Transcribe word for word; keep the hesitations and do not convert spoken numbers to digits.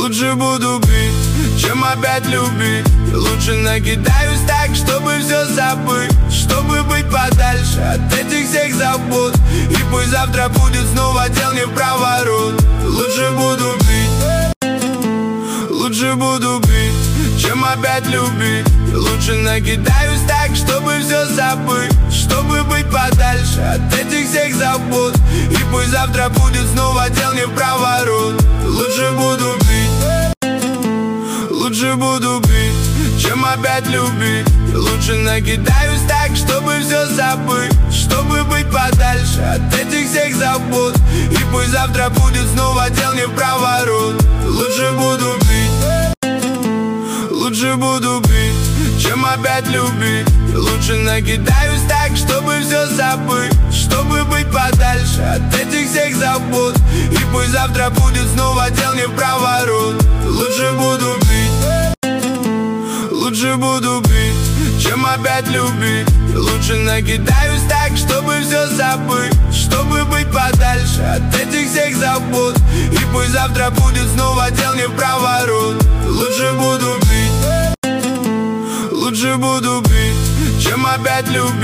Лучше буду пить, чем опять любить. Лучше накидаюсь так, чтобы все забыть, чтобы быть подальше от этих всех забот. И пусть завтра будет снова дел не в проворот. Лучше буду пить, лучше буду пить, чем опять любить. Лучше накидаюсь так, чтобы все забыть, чтобы быть подальше от этих всех забот. И пусть завтра будет снова дел не в проворот. Лучше буду пить, лучше буду пить, чем опять любить. Лучше накидаюсь так, чтобы все забыть, чтобы быть подальше от этих всех забот. И пусть завтра будет снова дел не в проворот. Лучше буду пить, лучше буду пить, чем опять любить. Лучше накидаюсь так, чтобы все забыть, чтобы быть подальше от этих всех забот. И пусть завтра будет снова дел не в проворот. Лучше буду пить, лучше буду пить, чем опять любить. Лучше накидаюсь так, чтобы все забыть, чтобы быть подальше от этих всех забот. И пусть завтра будет снова дел не в проворот. Лучше буду пить, лучше буду пить, чем опять любить.